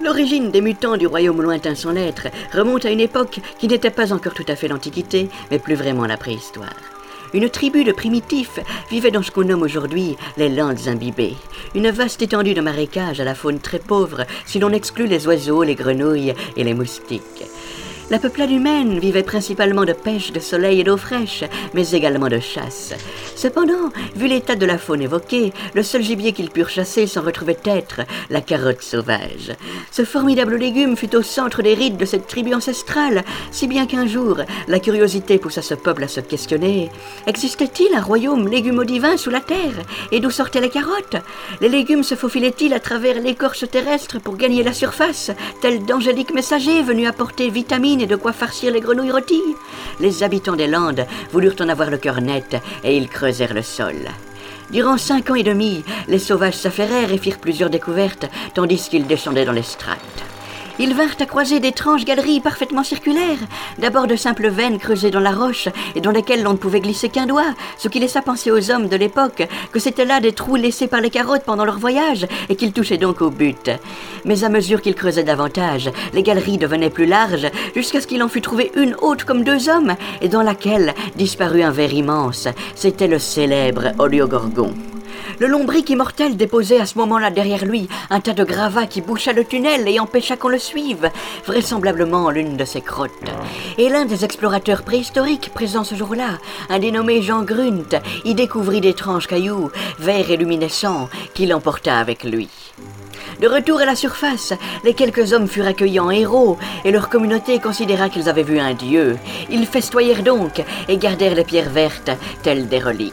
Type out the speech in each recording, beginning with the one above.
L'origine des mutants du royaume lointain sans lettres remonte à une époque qui n'était pas encore tout à fait l'Antiquité, mais plus vraiment la préhistoire. Une tribu de primitifs vivait dans ce qu'on nomme aujourd'hui les landes imbibées, une vaste étendue de marécages à la faune très pauvre si l'on exclut les oiseaux, les grenouilles et les moustiques. La peuplade humaine vivait principalement de pêche, de soleil et d'eau fraîche, mais également de chasse. Cependant, vu l'état de la faune évoquée, le seul gibier qu'ils purent chasser s'en retrouvait être la carotte sauvage. Ce formidable légume fut au centre des rites de cette tribu ancestrale, si bien qu'un jour, la curiosité poussa ce peuple à se questionner. Existait-il un royaume légumo-divin sous la terre? Et d'où sortaient les carottes? Les légumes se faufilaient-ils à travers l'écorce terrestre pour gagner la surface, tels d'angéliques messagers venus apporter vitamines et de quoi farcir les grenouilles rôties? Les habitants des Landes voulurent en avoir le cœur net et ils creusèrent le sol. Durant 5 ans et demi, les sauvages s'affairèrent et firent plusieurs découvertes, tandis qu'ils descendaient dans les strates. Ils vinrent à croiser d'étranges galeries parfaitement circulaires, d'abord de simples veines creusées dans la roche et dans lesquelles l'on ne pouvait glisser qu'un doigt, ce qui laissa penser aux hommes de l'époque que c'étaient là des trous laissés par les carottes pendant leur voyage et qu'ils touchaient donc au but. Mais à mesure qu'ils creusaient davantage, les galeries devenaient plus larges jusqu'à ce qu'il en fût trouvé une haute comme 2 hommes et dans laquelle disparut un ver immense. C'était le célèbre Oléogorgon. Le lombric immortel déposait à ce moment-là derrière lui un tas de gravats qui boucha le tunnel et empêcha qu'on le suive, vraisemblablement l'une de ses crottes. Et l'un des explorateurs préhistoriques présents ce jour-là, un dénommé Jean Grunt, y découvrit d'étranges cailloux, verts et luminescents, qu'il emporta avec lui. De retour à la surface, les quelques hommes furent accueillis en héros et leur communauté considéra qu'ils avaient vu un dieu. Ils festoyèrent donc et gardèrent les pierres vertes telles des reliques.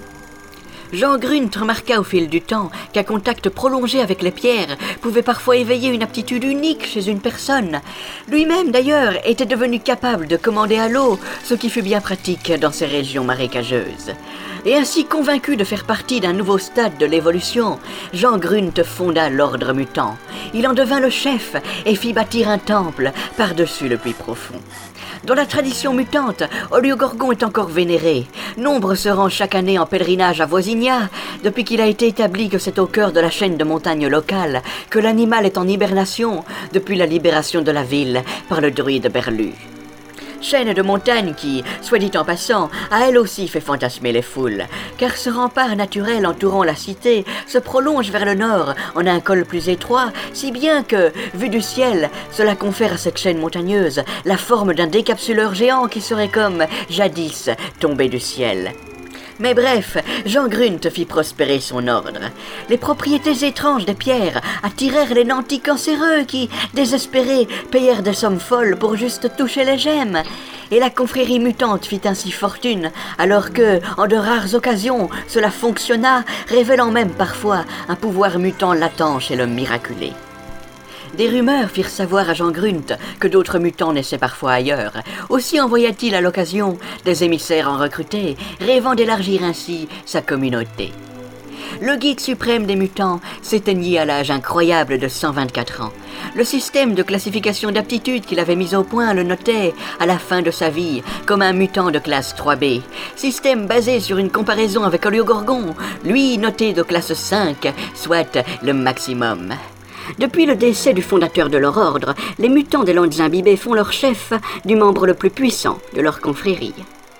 Jean Grunt remarqua au fil du temps qu'un contact prolongé avec les pierres pouvait parfois éveiller une aptitude unique chez une personne. Lui-même, d'ailleurs, était devenu capable de commander à l'eau, ce qui fut bien pratique dans ces régions marécageuses. Et ainsi convaincu de faire partie d'un nouveau stade de l'évolution, Jean Grunt fonda l'ordre mutant. Il en devint le chef et fit bâtir un temple par-dessus le puits profond. Dans la tradition mutante, Oléogorgon est encore vénéré. Nombre se rendent chaque année en pèlerinage à Voisignat, depuis qu'il a été établi que c'est au cœur de la chaîne de montagnes locale que l'animal est en hibernation depuis la libération de la ville par le druide Berlu. Chaîne de montagne qui, soit dit en passant, a elle aussi fait fantasmer les foules, car ce rempart naturel entourant la cité se prolonge vers le nord en un col plus étroit, si bien que, vu du ciel, cela confère à cette chaîne montagneuse la forme d'un décapsuleur géant qui serait comme, jadis, tombé du ciel. Mais bref, Jean Grunt fit prospérer son ordre. Les propriétés étranges des pierres attirèrent les nantis cancéreux qui, désespérés, payèrent des sommes folles pour juste toucher les gemmes. Et la confrérie mutante fit ainsi fortune, alors que, en de rares occasions, cela fonctionna, révélant même parfois un pouvoir mutant latent chez l'homme miraculé. Des rumeurs firent savoir à Jean Grunt que d'autres mutants naissaient parfois ailleurs. Aussi envoya-t-il à l'occasion des émissaires en recruter, rêvant d'élargir ainsi sa communauté. Le guide suprême des mutants s'éteignit à l'âge incroyable de 124 ans. Le système de classification d'aptitude qu'il avait mis au point le notait, à la fin de sa vie, comme un mutant de classe 3B. Système basé sur une comparaison avec Oléogorgon, lui noté de classe 5, soit le maximum. Depuis le décès du fondateur de leur ordre, les mutants des Landes imbibées font leur chef du membre le plus puissant de leur confrérie.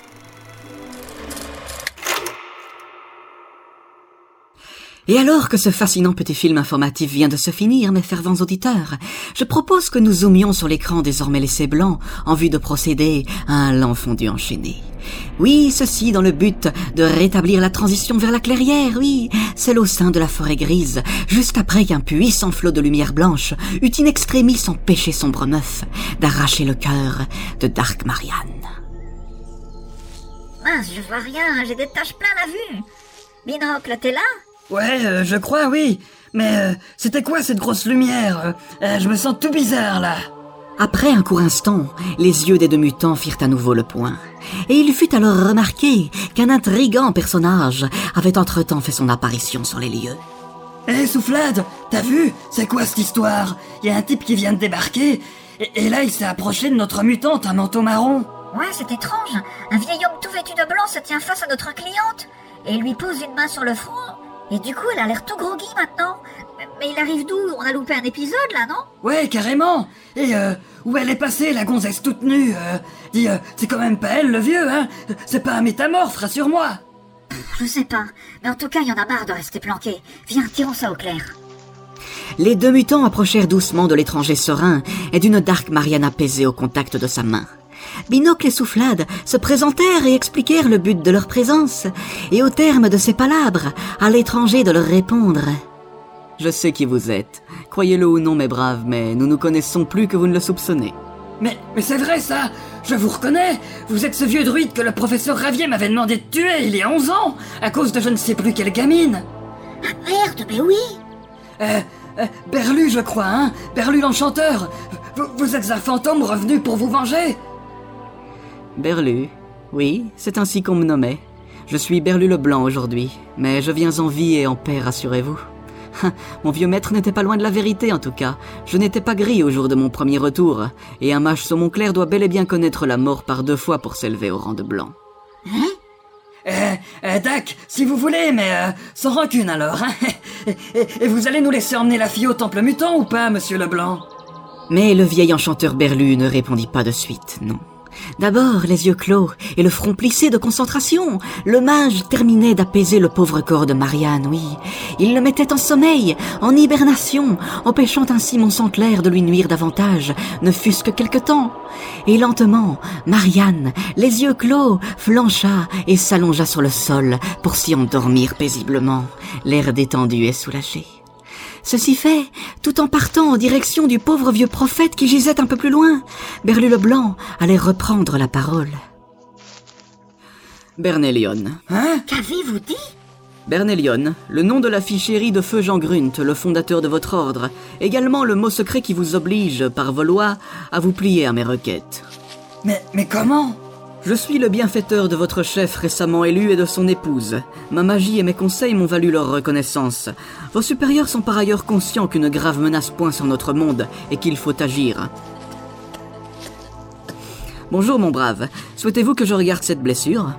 Et alors que ce fascinant petit film informatif vient de se finir, mes fervents auditeurs, je propose que nous zoomions sur l'écran désormais laissé blanc en vue de procéder à un lent fondu enchaîné. Oui, ceci dans le but de rétablir la transition vers la clairière, oui, celle au sein de la forêt grise, juste après qu'un puissant flot de lumière blanche eut in extremis empêché Sombre Meuf d'arracher le cœur de Dark Marianne. Mince, je vois rien, j'ai des taches plein la vue. Binocle, t'es là ? Ouais, je crois, oui. Mais c'était quoi cette grosse lumière? Je me sens tout bizarre, là. Après un court instant, les yeux des deux mutants firent à nouveau le point. Et il fut alors remarqué qu'un intrigant personnage avait entre-temps fait son apparition sur les lieux. Hé, Soufflade, t'as vu? C'est quoi cette histoire? Y a un type qui vient de débarquer, et là il s'est approché de notre mutante, un manteau marron. Ouais, c'est étrange. Un vieil homme tout vêtu de blanc se tient face à notre cliente et lui pose une main sur le front. Et du coup, elle a l'air tout groggy maintenant. Mais il arrive d'où? On a loupé un épisode, là, non? Ouais, carrément. Et où elle est passée, la gonzesse toute nue Dis, c'est quand même pas elle, le vieux, hein? C'est pas un métamorphe, rassure-moi. Je sais pas, mais en tout cas, il y en a marre de rester planqué. Viens, tirons ça au clair. Les deux mutants approchèrent doucement de l'étranger serein et d'une Dark Marianne apaisée au contact de sa main. Binocle et Soufflade se présentèrent et expliquèrent le but de leur présence, et au terme de ces palabres, à l'étranger de leur répondre. « Je sais qui vous êtes. Croyez-le ou non, mes braves, mais nous nous connaissons plus que vous ne le soupçonnez. » Mais c'est vrai, ça. Je vous reconnais. Vous êtes ce vieux druide que le professeur Ravier m'avait demandé de tuer il y a 11 ans, à cause de je ne sais plus quelle gamine. Ah merde, mais oui. Berlu, je crois, hein? Berlu l'enchanteur. Vous êtes un fantôme revenu pour vous venger? Berlu, oui, c'est ainsi qu'on me nommait. Je suis Berlu le Blanc aujourd'hui, mais je viens en vie et en paix, rassurez-vous. Mon vieux maître n'était pas loin de la vérité, en tout cas. Je n'étais pas gris au jour de mon premier retour, et un mage saumon clair doit bel et bien connaître la mort par 2 fois pour s'élever au rang de blanc. Dac, si vous voulez, mais sans rancune alors, hein? Et vous allez nous laisser emmener la fille au temple mutant ou pas, monsieur Leblanc? Mais le vieil enchanteur Berlu ne répondit pas de suite, non. D'abord, les yeux clos et le front plissé de concentration, le mage terminait d'apaiser le pauvre corps de Marianne, oui. Il le mettait en sommeil, en hibernation, empêchant ainsi mon sang clair de lui nuire davantage, ne fût-ce que quelque temps. Et lentement, Marianne, les yeux clos, flancha et s'allongea sur le sol pour s'y endormir paisiblement, l'air détendu et soulagé. Ceci fait, tout en partant en direction du pauvre vieux prophète qui gisait un peu plus loin, Berlu le Blanc allait reprendre la parole. Bernelion. Hein? Qu'avez-vous dit? Bernelion, le nom de la fille chérie de feu Jean Grunt, le fondateur de votre ordre, également le mot secret qui vous oblige, par vos lois, à vous plier à mes requêtes. Mais comment? Je suis le bienfaiteur de votre chef récemment élu et de son épouse. Ma magie et mes conseils m'ont valu leur reconnaissance. Vos supérieurs sont par ailleurs conscients qu'une grave menace pointe sur notre monde et qu'il faut agir. Bonjour mon brave, souhaitez-vous que je regarde cette blessure?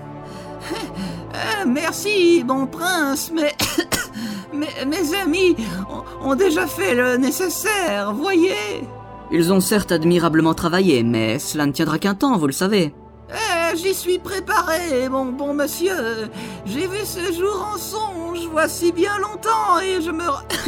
Merci, bon prince, mais mes amis ont déjà fait le nécessaire, voyez. Ils ont certes admirablement travaillé, mais cela ne tiendra qu'un temps, vous le savez. J'y suis préparé, mon bon monsieur. J'ai vu ce jour en songe, voici bien longtemps, et je me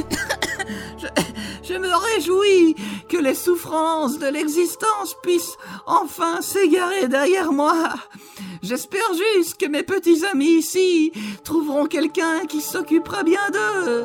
réjouis que les souffrances de l'existence puissent enfin s'égarer derrière moi. J'espère juste que mes petits amis ici trouveront quelqu'un qui s'occupera bien d'eux.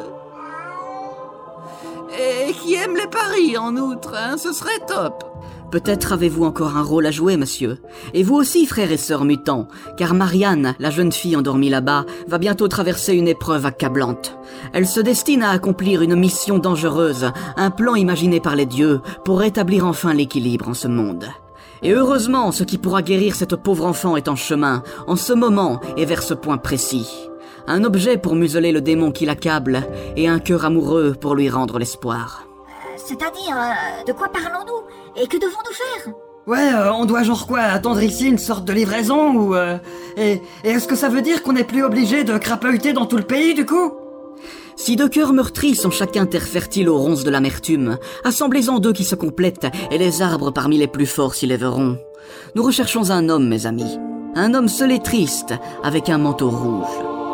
Et qui aime les paris, en outre, hein, ce serait top. Peut-être avez-vous encore un rôle à jouer, monsieur. Et vous aussi, frères et sœurs mutants, car Marianne, la jeune fille endormie là-bas, va bientôt traverser une épreuve accablante. Elle se destine à accomplir une mission dangereuse, un plan imaginé par les dieux pour rétablir enfin l'équilibre en ce monde. Et heureusement, ce qui pourra guérir cette pauvre enfant est en chemin, en ce moment et vers ce point précis. Un objet pour museler le démon qui l'accable, et un cœur amoureux pour lui rendre l'espoir. C'est-à-dire, de quoi parlons-nous? Et que devons-nous faire? Ouais, on doit genre quoi, attendre ici une sorte de livraison ou et est-ce que ça veut dire qu'on n'est plus obligé de crapahuter dans tout le pays du coup? Si 2 cœurs meurtris sont chacun terre fertile aux ronces de l'amertume, assemblez-en 2 qui se complètent et les arbres parmi les plus forts s'y lèveront. Nous recherchons un homme, mes amis. Un homme seul et triste, avec un manteau rouge.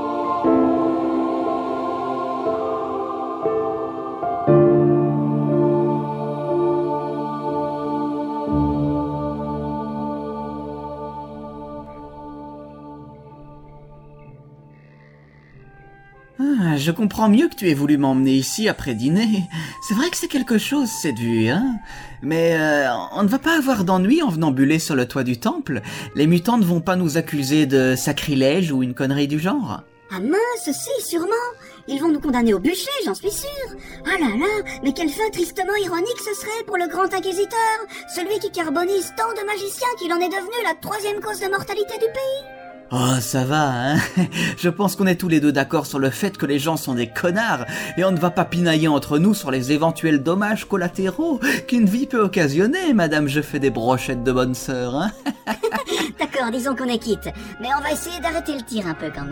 Je comprends mieux que tu aies voulu m'emmener ici après dîner. C'est vrai que c'est quelque chose, cette vue, hein. Mais on ne va pas avoir d'ennui en venant buller sur le toit du temple. Les mutants ne vont pas nous accuser de sacrilège ou une connerie du genre. Ah mince, si, sûrement. Ils vont nous condamner au bûcher, j'en suis sûre. Ah là là, mais quelle fin tristement ironique ce serait pour le grand inquisiteur, celui qui carbonise tant de magiciens qu'il en est devenu la 3e cause de mortalité du pays. Oh, ça va, hein. Je pense qu'on est tous les deux d'accord sur le fait que les gens sont des connards et on ne va pas pinailler entre nous sur les éventuels dommages collatéraux qu'une vie peut occasionner, madame je fais des brochettes de bonne sœur, hein. D'accord, disons qu'on est quitte, mais on va essayer d'arrêter le tir un peu quand même.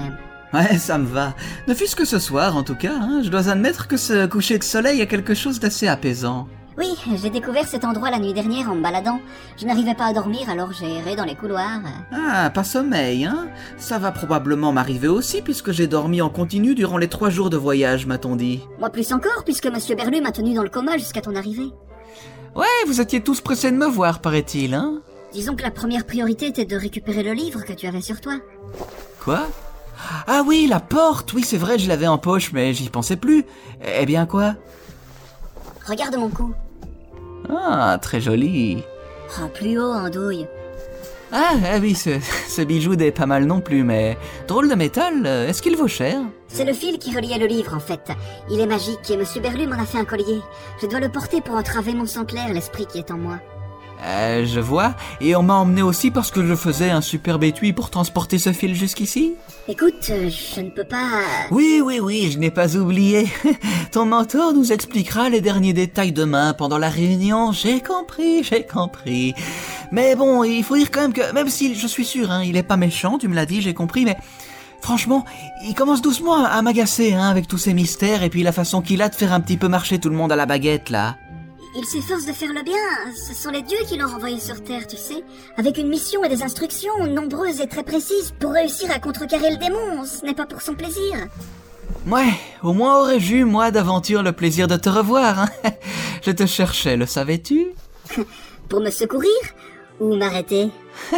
Ouais, ça me va. Ne fût-ce que ce soir, en tout cas, hein. Je dois admettre que ce coucher de soleil a quelque chose d'assez apaisant. Oui, j'ai découvert cet endroit la nuit dernière en me baladant. Je n'arrivais pas à dormir, alors j'ai erré dans les couloirs. Ah, pas sommeil, hein. Ça va probablement m'arriver aussi, puisque j'ai dormi en continu durant les 3 jours de voyage, m'a-t-on dit. Moi plus encore, puisque Monsieur Berlu m'a tenu dans le coma jusqu'à ton arrivée. Ouais, vous étiez tous pressés de me voir, paraît-il, hein. Disons que la première priorité était de récupérer le livre que tu avais sur toi. Quoi? Ah oui, la porte. Oui, c'est vrai, je l'avais en poche, mais j'y pensais plus. Eh bien, quoi? Regarde mon cou. Ah, très joli. Oh, plus haut, andouille. Ah oui, ce bijou n'est pas mal non plus, mais... Drôle de métal, est-ce qu'il vaut cher? C'est le fil qui reliait le livre, en fait. Il est magique et Monsieur Berlu m'en a fait un collier. Je dois le porter pour entraver mon sang clair, l'esprit qui est en moi. Je vois. Et on m'a emmené aussi parce que je faisais un superbe étui pour transporter ce fil jusqu'ici? Écoute, je ne peux pas... Oui, je n'ai pas oublié. Ton mentor nous expliquera les derniers détails demain pendant la réunion. J'ai compris. Mais bon, il faut dire quand même que, même si je suis sûr, hein, il est pas méchant, tu me l'as dit, j'ai compris, mais... Franchement, il commence doucement à m'agacer, hein, avec tous ces mystères et puis la façon qu'il a de faire un petit peu marcher tout le monde à la baguette, là. Il s'efforce de faire le bien. Ce sont les dieux qui l'ont renvoyé sur Terre, tu sais. Avec une mission et des instructions nombreuses et très précises pour réussir à contrecarrer le démon. Ce n'est pas pour son plaisir. Ouais, au moins aurais-je eu, moi, d'aventure, le plaisir de te revoir, hein. Je te cherchais, le savais-tu? Pour me secourir ou m'arrêter?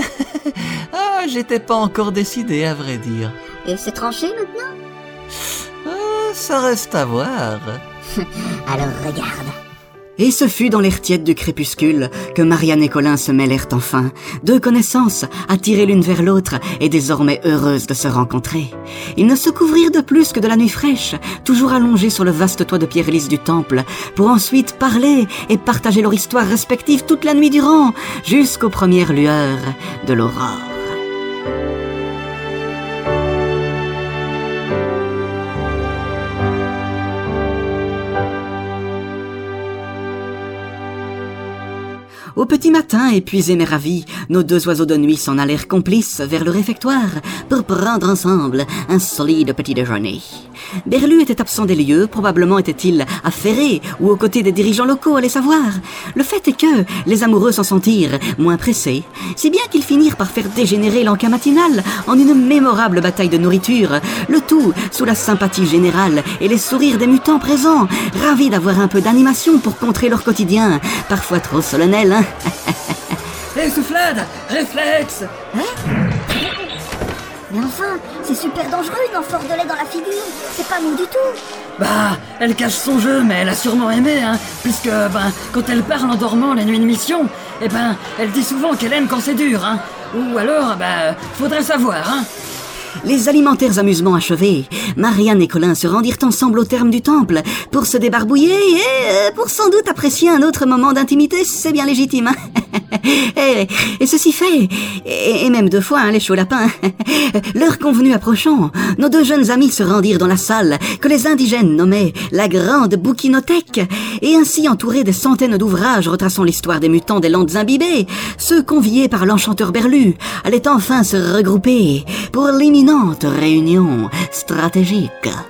Ah, j'étais pas encore décidé, à vrai dire. Et c'est tranché maintenant? Ça reste à voir. Alors regarde. Et ce fut dans l'air tiède du crépuscule que Marianne et Colin se mêlèrent enfin, 2 connaissances, attirées l'une vers l'autre et désormais heureuses de se rencontrer. Ils ne se couvrirent de plus que de la nuit fraîche, toujours allongés sur le vaste toit de pierre lisse du temple, pour ensuite parler et partager leur histoire respective toute la nuit durant, jusqu'aux premières lueurs de l'aurore. Au petit matin, épuisés mais ravis, nos 2 oiseaux de nuit s'en allèrent complices vers le réfectoire pour prendre ensemble un solide petit déjeuner. Berlu était absent des lieux, probablement était-il affairé ou aux côtés des dirigeants locaux, allez savoir. Le fait est que les amoureux s'en sentirent moins pressés, si bien qu'ils finirent par faire dégénérer l'encas matinal en une mémorable bataille de nourriture, le tout sous la sympathie générale et les sourires des mutants présents, ravis d'avoir un peu d'animation pour contrer leur quotidien, parfois trop solennel, hein. Hé, Soufflade, réflexe! Mais enfin, c'est super dangereux une amphore de lait dans la figure. C'est pas bon du tout. Bah, elle cache son jeu, mais elle a sûrement aimé, hein, puisque, quand elle parle en dormant les nuits de mission, elle dit souvent qu'elle aime quand c'est dur, hein. Ou alors, faudrait savoir, hein. Les alimentaires amusements achevés, Marianne et Colin se rendirent ensemble au terme du temple pour se débarbouiller et pour sans doute apprécier un autre moment d'intimité, c'est bien légitime. Hein. Et ceci fait, et même 2 fois, hein, les chauds lapins. L'heure convenue approchant, nos 2 jeunes amis se rendirent dans la salle que les indigènes nommaient la Grande Bouquinothèque, et ainsi entourés des centaines d'ouvrages retraçant l'histoire des mutants des Landes imbibées, ceux conviés par l'enchanteur Berlu allaient enfin se regrouper pour l'imminente réunion stratégique.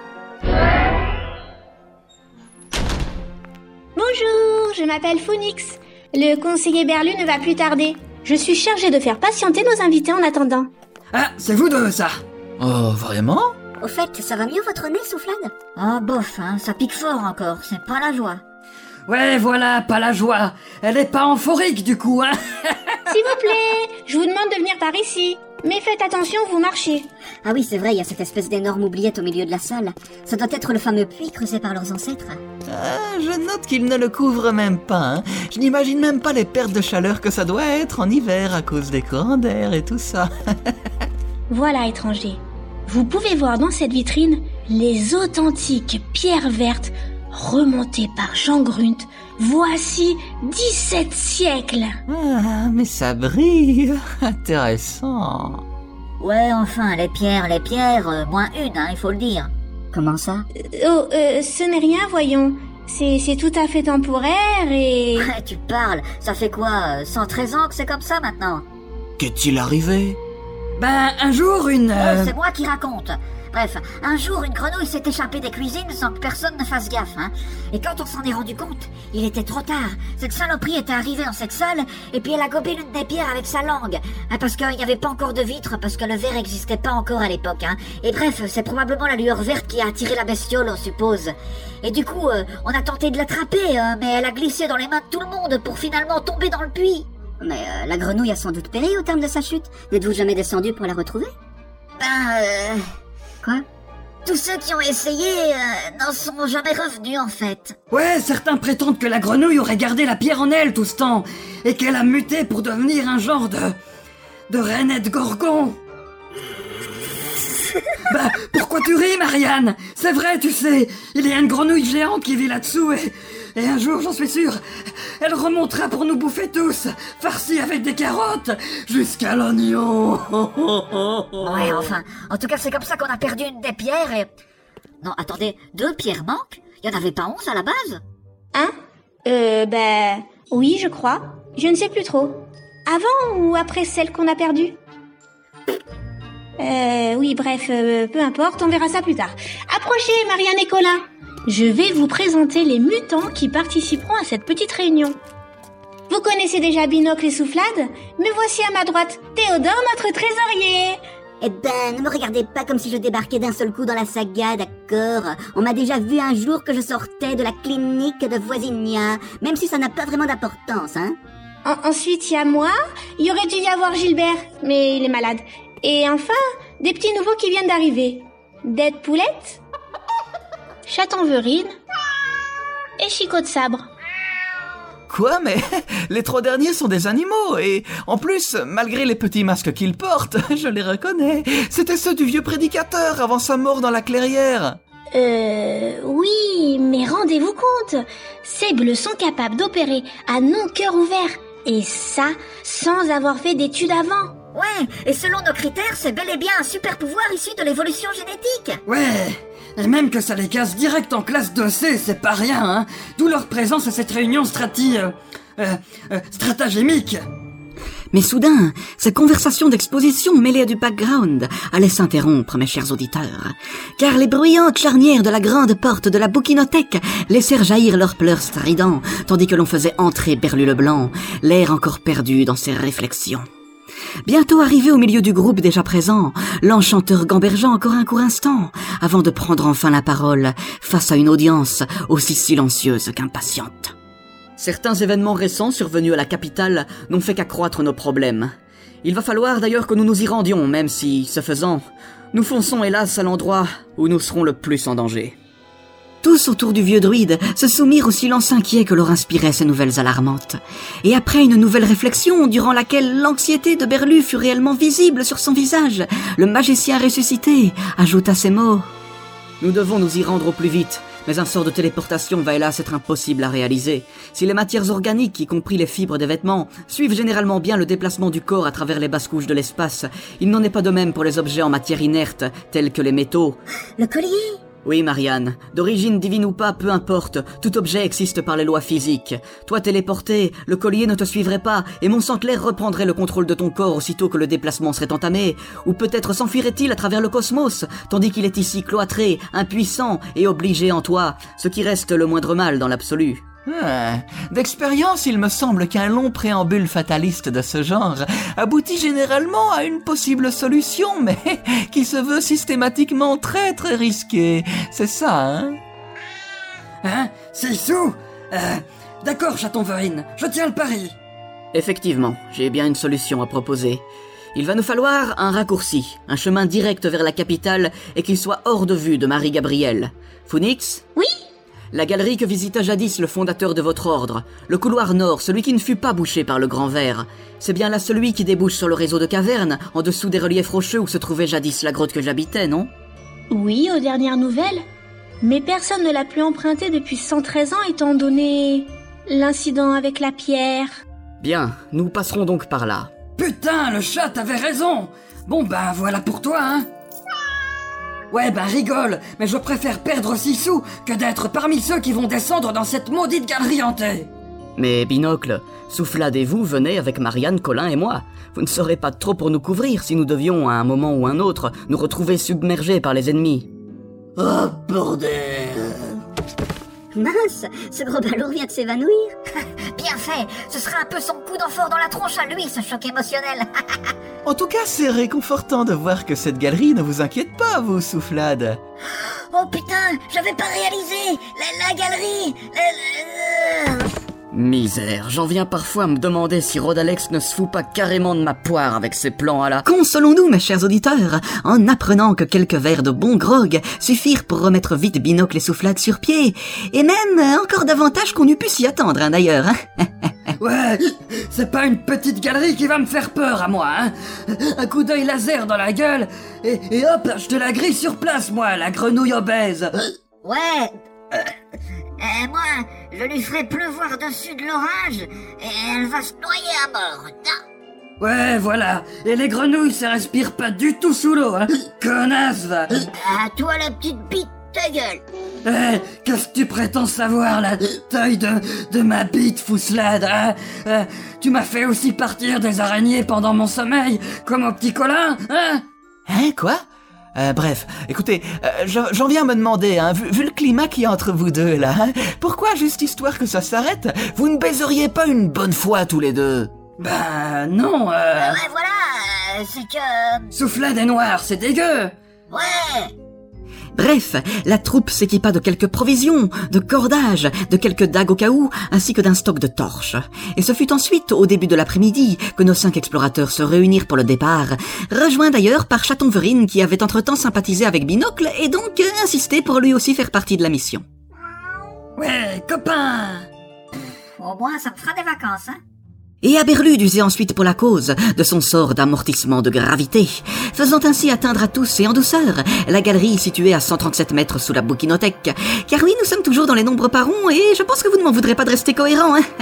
Bonjour, je m'appelle Phoenix. Le conseiller Berlu ne va plus tarder. Je suis chargée de faire patienter nos invités en attendant. Ah, c'est vous 2, ça. Oh, vraiment? Au fait, ça va mieux votre nez, Soufflade? Ah bof, hein, ça pique fort encore, c'est pas la joie. Ouais, voilà, pas la joie. Elle est pas euphorique, du coup, hein. S'il vous plaît, je vous demande de venir par ici. Mais faites attention, vous marchez. Ah oui, c'est vrai, il y a cette espèce d'énorme oubliette au milieu de la salle. Ça doit être le fameux puits creusé par leurs ancêtres. Je note qu'il ne le couvre même pas, hein. Je n'imagine même pas les pertes de chaleur que ça doit être en hiver à cause des courants d'air et tout ça. Voilà, étranger. Vous pouvez voir dans cette vitrine les authentiques pierres vertes remontées par Jean Grunt. Voici 17 siècles. Ah, mais ça brille. Intéressant. Ouais, enfin, les pierres, moins une, hein, il faut le dire. Comment ça? Ce n'est rien, voyons. C'est tout à fait temporaire et... Ouais, tu parles, ça fait quoi, 113 ans que c'est comme ça maintenant? Qu'est-il arrivé? Un jour, C'est moi qui raconte. Bref, un jour, une grenouille s'est échappée des cuisines sans que personne ne fasse gaffe, hein. Et quand on s'en est rendu compte, il était trop tard. Cette saloperie était arrivée dans cette salle, et puis elle a gobé l'une des pierres avec sa langue. Hein, parce qu'il n'y avait pas encore de vitre, parce que le verre n'existait pas encore à l'époque, hein. Et bref, c'est probablement la lueur verte qui a attiré la bestiole, on suppose. Et du coup, on a tenté de l'attraper, mais elle a glissé dans les mains de tout le monde pour finalement tomber dans le puits. Mais la grenouille a sans doute péri au terme de sa chute. N'êtes-vous jamais descendu pour la retrouver? Quoi? Tous ceux qui ont essayé n'en sont jamais revenus, en fait. Ouais, certains prétendent que la grenouille aurait gardé la pierre en elle tout ce temps, et qu'elle a muté pour devenir un genre de rainette gorgon. Bah, pourquoi tu ris, Marianne? C'est vrai, tu sais, il y a une grenouille géante qui vit là-dessous, et un jour, j'en suis sûr, elle remontera pour nous bouffer tous, farcie avec des carottes, jusqu'à l'oignon. Ouais, enfin, en tout cas, c'est comme ça qu'on a perdu une des pierres et... Non, attendez, 2 pierres manquent? Il n'y en avait pas 11 à la base? Hein? Oui, je crois. Je ne sais plus trop. Avant ou après celle qu'on a perdue? Oui, bref, peu importe, on verra ça plus tard. Approchez, Marianne et Colin. Je vais vous présenter les mutants qui participeront à cette petite réunion. Vous connaissez déjà Binocle et Soufflade, mais voici à ma droite Théodore, notre trésorier. Eh ben, ne me regardez pas comme si je débarquais d'un seul coup dans la saga, d'accord? On m'a déjà vu un jour que je sortais de la clinique de Voisinia, même si ça n'a pas vraiment d'importance, hein? Ensuite, il y a moi. Il y aurait dû y avoir Gilbert, mais il est malade. Et enfin, des petits nouveaux qui viennent d'arriver. Dead Poulette, Chatonverine et Chicot de Sabre. Quoi? Mais les 3 derniers sont des animaux, et en plus, malgré les petits masques qu'ils portent, je les reconnais. C'était ceux du vieux prédicateur avant sa mort dans la clairière. Oui, mais rendez-vous compte, ces bleus sont capables d'opérer à non-cœur ouvert, et ça, sans avoir fait d'études avant. Ouais, et selon nos critères, c'est bel et bien un super pouvoir issu de l'évolution génétique. Ouais, et même que ça les casse direct en classe 2C, c'est pas rien, hein. D'où leur présence à cette réunion stratagémique. Mais soudain, ces conversations d'exposition mêlées à du background allaient s'interrompre, mes chers auditeurs, car les bruyantes charnières de la grande porte de la bouquinothèque laissèrent jaillir leurs pleurs stridents, tandis que l'on faisait entrer Berlu Leblanc, l'air encore perdu dans ses réflexions. Bientôt arrivé au milieu du groupe déjà présent, l'enchanteur gambergea encore un court instant, avant de prendre enfin la parole, face à une audience aussi silencieuse qu'impatiente. Certains événements récents survenus à la capitale n'ont fait qu'accroître nos problèmes. Il va falloir d'ailleurs que nous nous y rendions, même si, ce faisant, nous fonçons hélas à l'endroit où nous serons le plus en danger. Tous autour du vieux druide se soumirent au silence inquiet que leur inspiraient ces nouvelles alarmantes. Et après une nouvelle réflexion, durant laquelle l'anxiété de Berlu fut réellement visible sur son visage, le magicien ressuscité ajouta ces mots. « Nous devons nous y rendre au plus vite, mais un sort de téléportation va hélas être impossible à réaliser. Si les matières organiques, y compris les fibres des vêtements, suivent généralement bien le déplacement du corps à travers les basses couches de l'espace, il n'en est pas de même pour les objets en matière inerte, tels que les métaux. » Le collier? Oui, Marianne. D'origine divine ou pas, peu importe. Tout objet existe par les lois physiques. Toi téléporté, le collier ne te suivrait pas, et mon sang clair reprendrait le contrôle de ton corps aussitôt que le déplacement serait entamé. Ou peut-être s'enfuirait-il à travers le cosmos, tandis qu'il est ici cloîtré, impuissant et obligé en toi, ce qui reste le moindre mal dans l'absolu. D'expérience, il me semble qu'un long préambule fataliste de ce genre aboutit généralement à une possible solution, mais qui se veut systématiquement très très risquée. C'est ça, hein? Hein? Sissou? D'accord, Chatonverine, je tiens le pari. Effectivement, j'ai bien une solution à proposer. Il va nous falloir un raccourci, un chemin direct vers la capitale et qui soit hors de vue de Marie-Gabrielle. Phoenix? Oui? La galerie que visita jadis le fondateur de votre ordre, le couloir nord, celui qui ne fut pas bouché par le grand ver, c'est bien là celui qui débouche sur le réseau de cavernes, en dessous des reliefs rocheux où se trouvait jadis la grotte que j'habitais, non? Oui, aux dernières nouvelles. Mais personne ne l'a plus emprunté depuis 113 ans étant donné l'incident avec la pierre. Bien, nous passerons donc par là. Putain, le chat avait raison. Bon ben, voilà pour toi, hein. Ouais, ben rigole, mais je préfère perdre 6 sous que d'être parmi ceux qui vont descendre dans cette maudite galerie hantée. Mais Binocle, Soufflade et vous venez avec Marianne, Colin et moi. Vous ne serez pas trop pour nous couvrir si nous devions, à un moment ou un autre, nous retrouver submergés par les ennemis. Oh, bordel! Mince, ce gros balourd vient de s'évanouir. Bien fait, ce sera un peu son coup d'enfort dans la tronche à lui, ce choc émotionnel. En tout cas, c'est réconfortant de voir que cette galerie ne vous inquiète pas, vous, Soufflade. Oh putain, j'avais pas réalisé. La galerie. Misère, j'en viens parfois à me demander si Rodalex ne se fout pas carrément de ma poire avec ses plans à la... Consolons-nous, mes chers auditeurs, en apprenant que quelques verres de bon grog suffirent pour remettre vite Binocle et Soufflade sur pied, et même encore davantage qu'on eût pu s'y attendre, d'ailleurs. Ouais, c'est pas une petite galerie qui va me faire peur à moi, hein. Un coup d'œil laser dans la gueule, et hop, je te la grille sur place, moi, la grenouille obèse. Ouais. Moi, je lui ferai pleuvoir dessus de l'orage et elle va se noyer à mort. Ouais, voilà. Et les grenouilles, ça respire pas du tout sous l'eau, hein. Connasse, va. À toi la petite bite, ta gueule. Eh, qu'est-ce que tu prétends savoir, la taille de ma bite, Fousselade, hein. Tu m'as fait aussi partir des araignées pendant mon sommeil, comme au petit Colin, hein. Hein, quoi? Bref, écoutez, j'en viens à me demander, hein, vu le climat qu'il y a entre vous deux, là, hein, pourquoi, juste histoire que ça s'arrête, vous ne baiseriez pas une bonne fois tous les deux? Bah, non, Ouais, voilà, c'est que... Soufflade et noir, c'est dégueu. Ouais. Bref, la troupe s'équipa de quelques provisions, de cordages, de quelques dagues au cas où, ainsi que d'un stock de torches. Et ce fut ensuite, au début de l'après-midi, que nos 5 explorateurs se réunirent pour le départ, rejoints d'ailleurs par Chatonverine qui avait entre-temps sympathisé avec Binocle et donc insisté pour lui aussi faire partie de la mission. Ouais, copain. Au moins, ça me fera des vacances, hein. Et Aberlu d'user ensuite pour la cause de son sort d'amortissement de gravité, faisant ainsi atteindre à tous et en douceur la galerie située à 137 mètres sous la bouquinothèque. Car oui, nous sommes toujours dans les nombres par rond et je pense que vous ne m'en voudrez pas de rester cohérent, hein.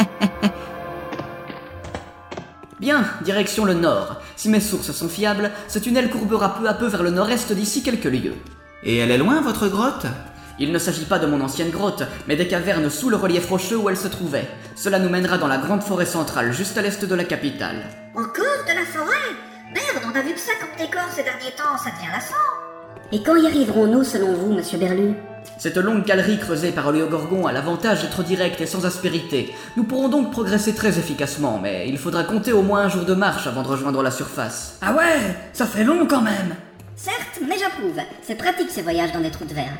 Bien, direction le nord. Si mes sources sont fiables, ce tunnel courbera peu à peu vers le nord-est d'ici quelques lieues. Et elle est loin, votre grotte? Il ne s'agit pas de mon ancienne grotte, mais des cavernes sous le relief rocheux où elle se trouvait. Cela nous mènera dans la grande forêt centrale, juste à l'est de la capitale. Encore de la forêt? Merde, on a vu que ça comme décor ces derniers temps, ça devient lassant. Et quand y arriverons-nous, selon vous, monsieur Berlu? Cette longue galerie creusée par Oléogorgon a l'avantage d'être directe et sans aspérité. Nous pourrons donc progresser très efficacement, mais il faudra compter au moins un jour de marche avant de rejoindre la surface. Ah ouais, ça fait long quand même. Certes, mais j'approuve. C'est pratique ces voyages dans des trous de verre.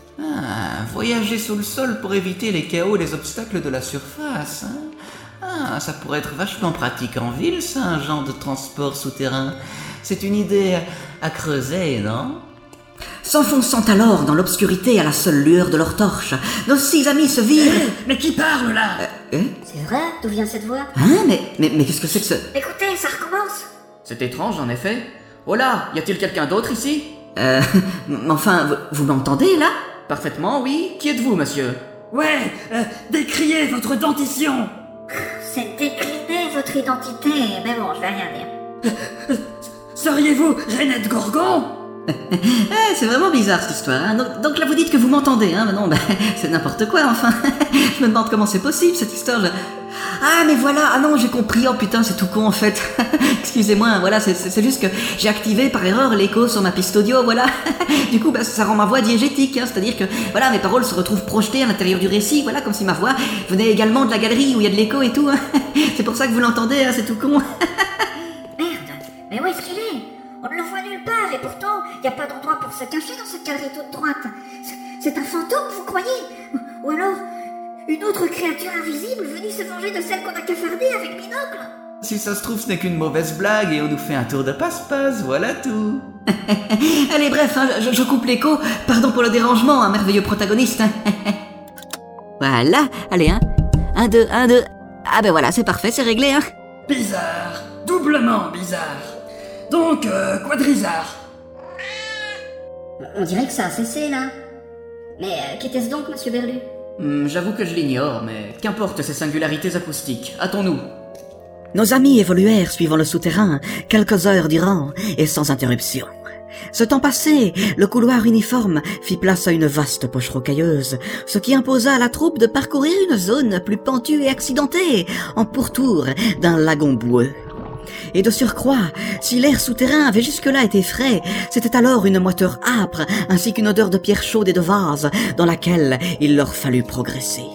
Ah, voyager sous le sol pour éviter les chaos et les obstacles de la surface, hein? Ah, ça pourrait être vachement pratique en ville, ça, un genre de transport souterrain. C'est une idée à creuser, non? S'enfonçant alors dans l'obscurité à la seule lueur de leurs torches, nos 6 amis se virent... Mais qui parle, là? C'est vrai? D'où vient cette voix? Hein? Mais qu'est-ce que c'est que ce... Écoutez, ça recommence. C'est étrange, en effet. Oh là, y a-t-il quelqu'un d'autre ici? Enfin, vous m'entendez, là? Parfaitement, oui. Qui êtes-vous, monsieur? Ouais, décriez votre dentition. C'est décliner votre identité, mais bon, je vais rien dire. Seriez-vous Rainette Gorgon? C'est vraiment bizarre cette histoire, hein. Donc là vous dites que vous m'entendez, hein. Non, c'est n'importe quoi, enfin. Je me demande comment c'est possible cette histoire. Ah mais voilà, ah non j'ai compris, oh putain c'est tout con en fait. Excusez-moi, voilà, c'est juste que j'ai activé par erreur l'écho sur ma piste audio, voilà. Du coup ça rend ma voix diégétique, hein. C'est-à-dire que voilà, mes paroles se retrouvent projetées à l'intérieur du récit, voilà, comme si ma voix venait également de la galerie où il y a de l'écho et tout, hein. C'est pour ça que vous l'entendez, hein, c'est tout con. Merde, mais où est-ce qu'il est? On ne le voit nulle part et pourtant, il n'y a pas d'endroit pour se cacher dans cette galerie toute droite. C'est un fantôme, vous croyez? Ou alors, une autre créature invisible venue se venger de celle qu'on a cafardée avec Binocle? Si ça se trouve, ce n'est qu'une mauvaise blague et on nous fait un tour de passe-passe, voilà tout. Allez, bref, hein, je coupe l'écho. Pardon pour le dérangement, un merveilleux protagoniste. Voilà, allez, hein. 1, 2, 1, 2. Ah ben voilà, c'est parfait, c'est réglé, hein. Bizarre, doublement bizarre. Donc, Quadrizard. On dirait que ça a cessé, là. Mais qu'était-ce donc, monsieur Berlu? J'avoue que je l'ignore, mais qu'importe ces singularités acoustiques. Hâtons-nous. Nos amis évoluèrent suivant le souterrain quelques heures durant et sans interruption. Ce temps passé, le couloir uniforme fit place à une vaste poche rocailleuse, ce qui imposa à la troupe de parcourir une zone plus pentue et accidentée, en pourtour d'un lagon boueux. Et de surcroît, si l'air souterrain avait jusque-là été frais, c'était alors une moiteur âpre, ainsi qu'une odeur de pierre chaude et de vase, dans laquelle il leur fallut progresser.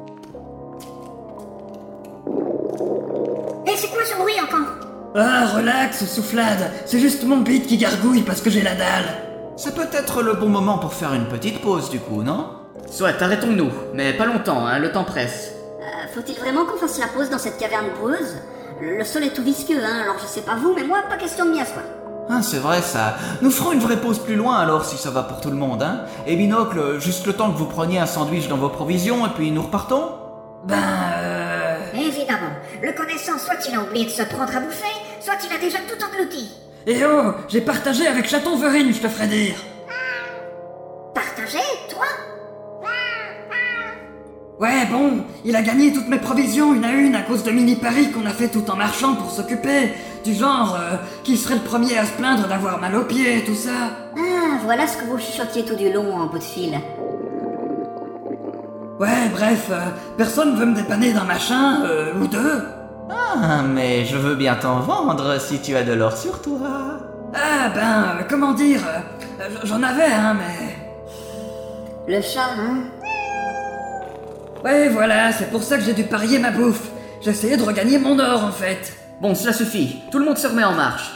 Et c'est quoi ce bruit encore? Ah, relax, soufflade. C'est juste mon bide qui gargouille parce que j'ai la dalle. C'est peut-être le bon moment pour faire une petite pause du coup, non? Soit, arrêtons-nous, mais pas longtemps, hein, le temps presse. Faut-il vraiment qu'on fasse la pause dans cette caverne boueuse? Le sol est tout visqueux, hein, alors je sais pas vous, mais moi, pas question de m'y asseoir. Ah, c'est vrai ça. Nous ferons une vraie pause plus loin alors si ça va pour tout le monde, hein. Et Binocle, juste le temps que vous preniez un sandwich dans vos provisions et puis nous repartons? Évidemment, le connaissant, soit il a oublié de se prendre à bouffer, soit il a déjà tout englouti. Eh oh, j'ai partagé avec Chaton Verine, je te ferai dire. Partagé, toi? Ouais, bon, il a gagné toutes mes provisions une à cause de mini-paris qu'on a fait tout en marchant pour s'occuper. Du genre, qui serait le premier à se plaindre d'avoir mal aux pieds, tout ça. Ah, voilà ce que vous chuchotiez tout du long en bout de fil. Ouais, bref, personne veut me dépanner d'un machin, ou deux. Ah, mais je veux bien t'en vendre si tu as de l'or sur toi. Ah ben, comment dire, j'en avais, hein, mais... Le chat, hein? Ouais, voilà, c'est pour ça que j'ai dû parier ma bouffe. J'essayais de regagner mon or, en fait. Bon, cela suffit, tout le monde se remet en marche.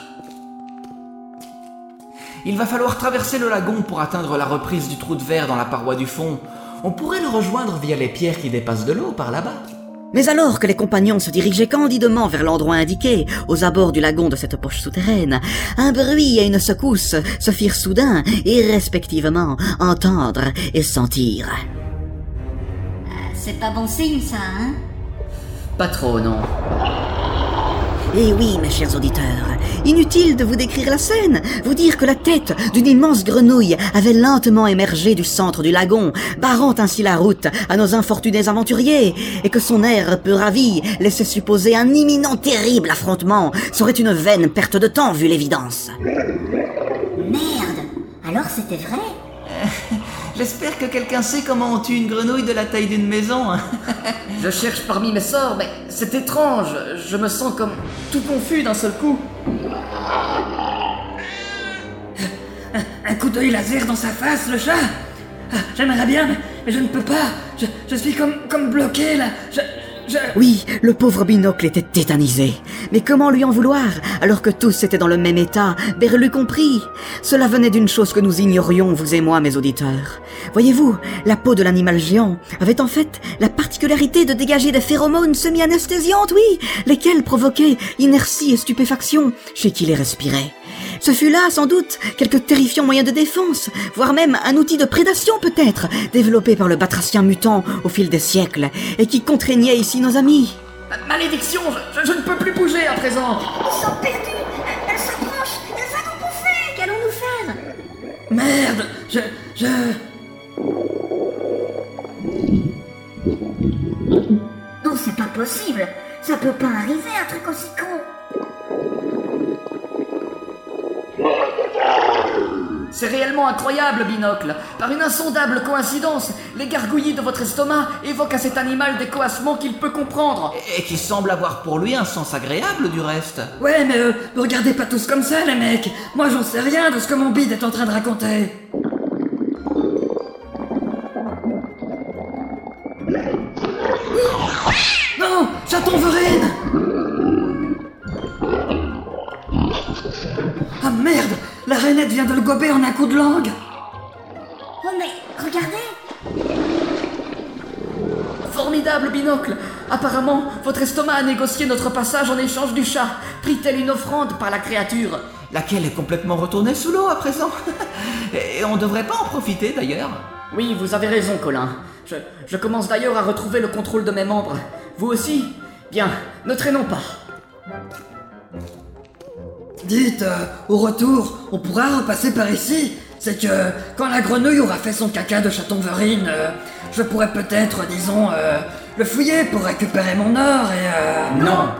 Il va falloir traverser le lagon pour atteindre la reprise du trou de verre dans la paroi du fond. On pourrait le rejoindre via les pierres qui dépassent de l'eau par là-bas. Mais alors que les compagnons se dirigeaient candidement vers l'endroit indiqué, aux abords du lagon de cette poche souterraine, un bruit et une secousse se firent soudain et respectivement entendre et sentir. C'est pas bon signe, ça, hein? Pas trop, non. Et oui, mes chers auditeurs, inutile de vous décrire la scène, vous dire que la tête d'une immense grenouille avait lentement émergé du centre du lagon, barrant ainsi la route à nos infortunés aventuriers, et que son air peu ravi laissait supposer un imminent terrible affrontement, serait une vaine perte de temps vu l'évidence. Merde! Alors c'était vrai? J'espère que quelqu'un sait comment on tue une grenouille de la taille d'une maison. Je cherche parmi mes sorts, mais c'est étrange. Je me sens comme tout confus d'un seul coup. Un coup d'œil laser dans sa face, le chat. J'aimerais bien, mais je ne peux pas. Je suis comme bloqué, là. Oui, le pauvre Binocle était tétanisé. Mais comment lui en vouloir, alors que tous étaient dans le même état, Berlu compris. Cela venait d'une chose que nous ignorions, vous et moi, mes auditeurs. Voyez-vous, la peau de l'animal géant avait en fait la particularité de dégager des phéromones semi-anesthésiantes, oui, lesquelles provoquaient inertie et stupéfaction chez qui les respirait. Ce fut là, sans doute, quelques terrifiants moyens de défense, voire même un outil de prédation peut-être, développé par le batracien mutant au fil des siècles, et qui contraignait ici nos amis. Malédiction, je ne peux plus bouger à présent. Ils sont perdus! Elle s'approche! Elle va nous bouffer! Qu'allons-nous faire? Merde, Non, c'est pas possible! Ça peut pas arriver, un truc aussi con! C'est réellement incroyable, Binocle. Par une insondable coïncidence, les gargouillis de votre estomac évoquent à cet animal des coassements qu'il peut comprendre. Et qui semble avoir pour lui un sens agréable du reste. Ouais, mais me regardez pas tous comme ça, les mecs. Moi, j'en sais rien de ce que mon bide est en train de raconter. Non, Chaton Verine! Ah merde, la rainette vient de le gober en un coup de langue. Oh mais, regardez! Formidable, Binocle. Apparemment, votre estomac a négocié notre passage en échange du chat, pris telle une offrande par la créature. Laquelle est complètement retournée sous l'eau à présent. Et on devrait pas en profiter d'ailleurs. Oui, vous avez raison, Colin. Je commence d'ailleurs à retrouver le contrôle de mes membres. Vous aussi? Bien, ne traînons pas. Dites, au retour, on pourra repasser par ici. C'est que, quand la grenouille aura fait son caca de Chaton Verine, je pourrais peut-être, disons, le fouiller pour récupérer mon or et Non.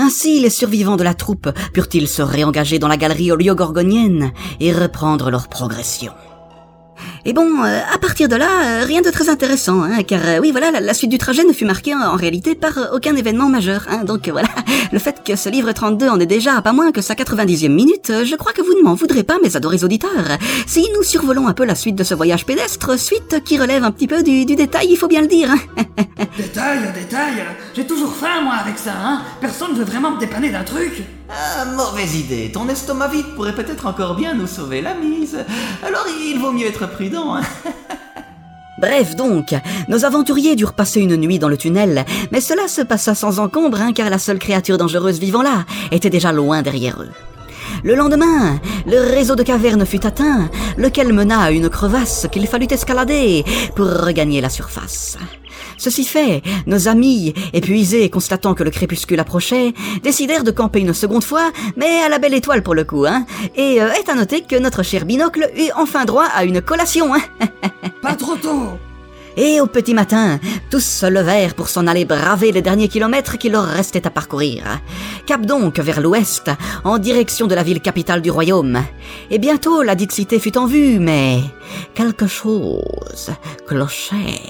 Ainsi, les survivants de la troupe purent-ils se réengager dans la galerie olio-gorgonienne et reprendre leur progression. Et bon, à partir de là, rien de très intéressant, hein, car oui, voilà, la suite du trajet ne fut marquée en réalité par aucun événement majeur, hein, donc voilà, le fait que ce livre 32 en est déjà à pas moins que sa 90e minute, je crois que vous ne m'en voudrez pas, mes adorés auditeurs, si nous survolons un peu la suite de ce voyage pédestre, suite qui relève un petit peu du détail, il faut bien le dire, hein. Détail, j'ai toujours faim, moi, avec ça, hein. Personne ne veut vraiment me dépanner d'un truc. Ah, mauvaise idée. Ton estomac vide pourrait peut-être encore bien nous sauver la mise. Alors il vaut mieux être prudent, hein. Bref donc, nos aventuriers durent passer une nuit dans le tunnel, mais cela se passa sans encombre, hein, car la seule créature dangereuse vivant là était déjà loin derrière eux. Le lendemain, le réseau de cavernes fut atteint, lequel mena à une crevasse qu'il fallut escalader pour regagner la surface. Ceci fait, nos amis, épuisés et constatant que le crépuscule approchait, décidèrent de camper une seconde fois, mais à la belle étoile pour le coup, hein. Et est à noter que notre cher Binocle eut enfin droit à une collation, hein. Pas trop tôt. Et au petit matin, tous se levèrent pour s'en aller braver les derniers kilomètres qu'il leur restait à parcourir. Cap donc vers l'ouest, en direction de la ville capitale du royaume. Et bientôt la dite cité fut en vue, mais quelque chose clochait.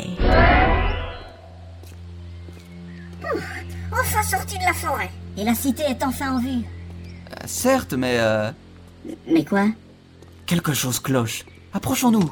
Enfin sorti de la forêt. Et la cité est enfin en vue. Certes, mais Mais quoi? quelque chose cloche. Approchons-nous.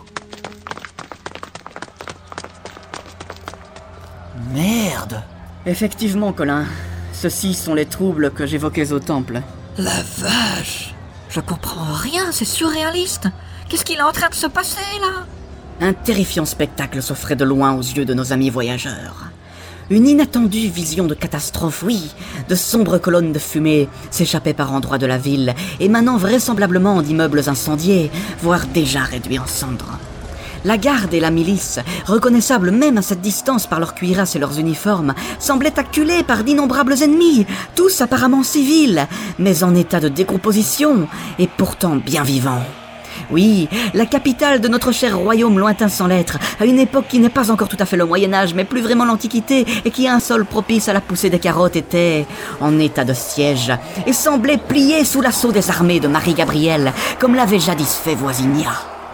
Merde. Effectivement, Colin, ceux-ci sont les troubles que j'évoquais au temple. La vache. Je comprends rien, c'est surréaliste. Qu'est-ce qu'il est en train de se passer, là? Un terrifiant spectacle s'offrait de loin aux yeux de nos amis voyageurs. Une inattendue vision de catastrophe, oui, de sombres colonnes de fumée s'échappaient par endroits de la ville, émanant vraisemblablement d'immeubles incendiés, voire déjà réduits en cendres. La garde et la milice, reconnaissables même à cette distance par leurs cuirasses et leurs uniformes, semblaient acculés par d'innombrables ennemis, tous apparemment civils, mais en état de décomposition, et pourtant bien vivants. Oui, la capitale de notre cher royaume lointain sans lettres, à une époque qui n'est pas encore tout à fait le Moyen-Âge, mais plus vraiment l'Antiquité, et qui a un sol propice à la poussée des carottes, était en état de siège, et semblait pliée sous l'assaut des armées de Marie-Gabrielle, comme l'avait jadis fait Voisinia.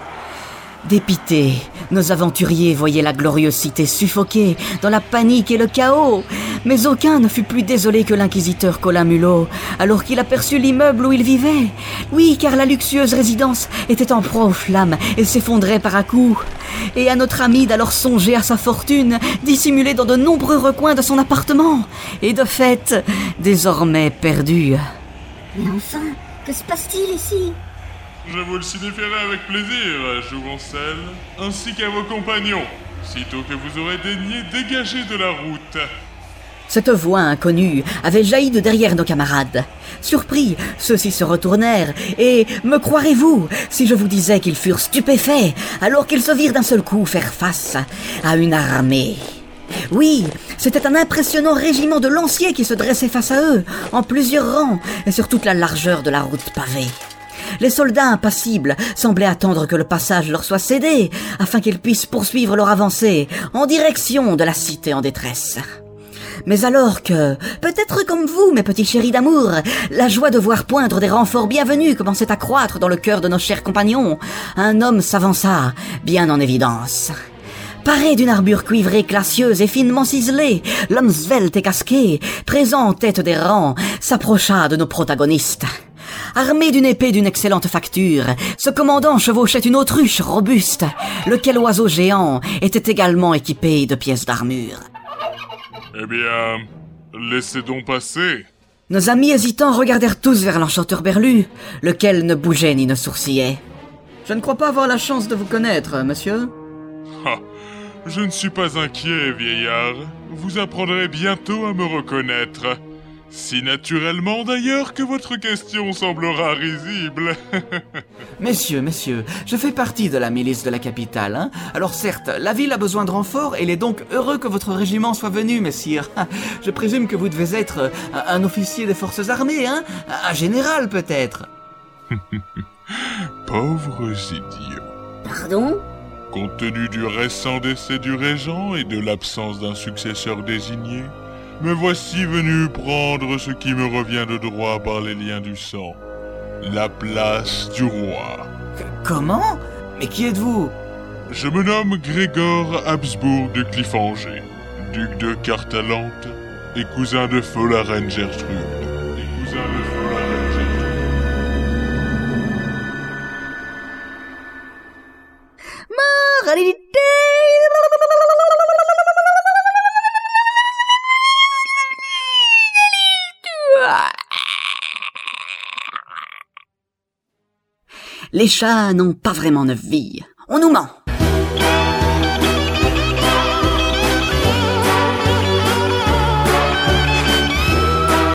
Dépités, nos aventuriers voyaient la glorieuse cité suffoquée dans la panique et le chaos, mais aucun ne fut plus désolé que l'inquisiteur Colin Mulot, alors qu'il aperçut l'immeuble où il vivait. Oui, car la luxueuse résidence était en proie aux flammes et s'effondrait par à coups. Et à notre ami d'alors songer à sa fortune, dissimulée dans de nombreux recoins de son appartement, et de fait, désormais perdue. Mais enfin, que se passe-t-il ici? Je vous le signifierai avec plaisir, Jouvencel, ainsi qu'à vos compagnons, sitôt que vous aurez daigné dégager de la route. Cette voix inconnue avait jailli de derrière nos camarades. Surpris, ceux-ci se retournèrent, et me croirez-vous si je vous disais qu'ils furent stupéfaits, alors qu'ils se virent d'un seul coup faire face à une armée. Oui, c'était un impressionnant régiment de lanciers qui se dressait face à eux, en plusieurs rangs, et sur toute la largeur de la route pavée. Les soldats impassibles semblaient attendre que le passage leur soit cédé, afin qu'ils puissent poursuivre leur avancée en direction de la cité en détresse. Mais alors que, peut-être comme vous, mes petits chéris d'amour, la joie de voir poindre des renforts bienvenus commençait à croître dans le cœur de nos chers compagnons, un homme s'avança, bien en évidence. Paré d'une armure cuivrée classieuse et finement ciselée, l'homme svelte et casqué, présent en tête des rangs, s'approcha de nos protagonistes. Armé d'une épée d'une excellente facture, ce commandant chevauchait une autruche robuste, lequel oiseau géant était également équipé de pièces d'armure. Eh bien, laissez donc passer. Nos amis hésitants regardèrent tous vers l'enchanteur berlu, lequel ne bougeait ni ne sourcillait. « Je ne crois pas avoir la chance de vous connaître, monsieur. » Ah, je ne suis pas inquiet, vieillard. Vous apprendrez bientôt à me reconnaître. Si naturellement d'ailleurs que votre question semblera risible. Messieurs, je fais partie de la milice de la capitale, hein. Alors certes, la ville a besoin de renforts, et il est donc heureux que votre régiment soit venu, messire. Je présume que vous devez être un officier des forces armées, hein. Un général, peut-être. Pauvres idiots. Pardon? Compte tenu du récent décès du régent et de l'absence d'un successeur désigné, Me voici venu prendre ce qui me revient de droit par les liens du sang. La place du roi. Comment? Mais qui êtes-vous? Je me nomme Grégor Habsbourg de Cliffhanger, duc de Cartalante et cousin de feu la reine Gertrude. Les chats n'ont pas vraiment 9 vies. On nous ment.